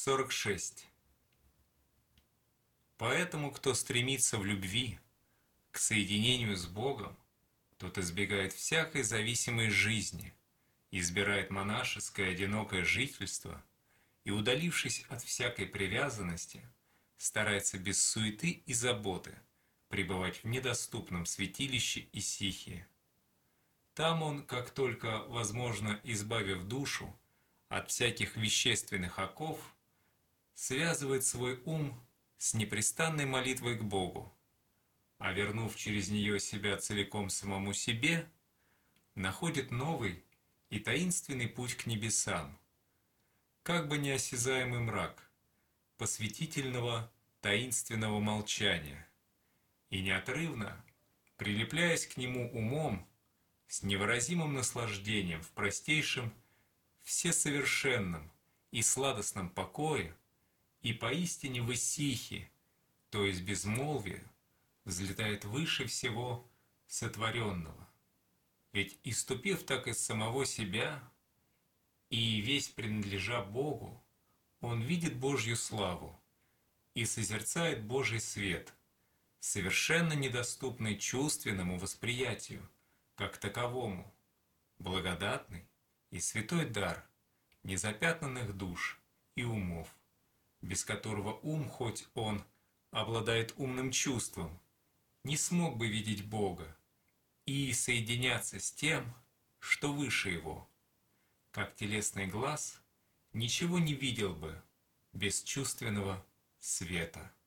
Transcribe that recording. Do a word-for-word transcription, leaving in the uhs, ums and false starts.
сорок шесть. Поэтому, кто стремится в любви к соединению с Богом, тот избегает всякой зависимой жизни, избирает монашеское одинокое жительство и, удалившись от всякой привязанности, старается без суеты и заботы пребывать в недоступном святилище Исихии. Там он, как только возможно, избавив душу от всяких вещественных оков, связывает свой ум с непрестанной молитвой к Богу, а вернув через нее себя целиком самому себе, находит новый и таинственный путь к небесам, как бы неосязаемый мрак посвятительного таинственного молчания, и неотрывно, прилепляясь к нему умом, с невыразимым наслаждением в простейшем, всесовершенном и сладостном покое и поистине в Исихии, то есть безмолвие, взлетает выше всего сотворенного. Ведь, иступив так из самого себя и весь принадлежа Богу, он видит Божью славу и созерцает Божий свет, совершенно недоступный чувственному восприятию, как таковому, благодатный и святой дар незапятнанных душ и умов, без которого ум, хоть он обладает умным чувством, не смог бы видеть Бога и соединяться с тем, что выше его, как телесный глаз ничего не видел бы без чувственного света.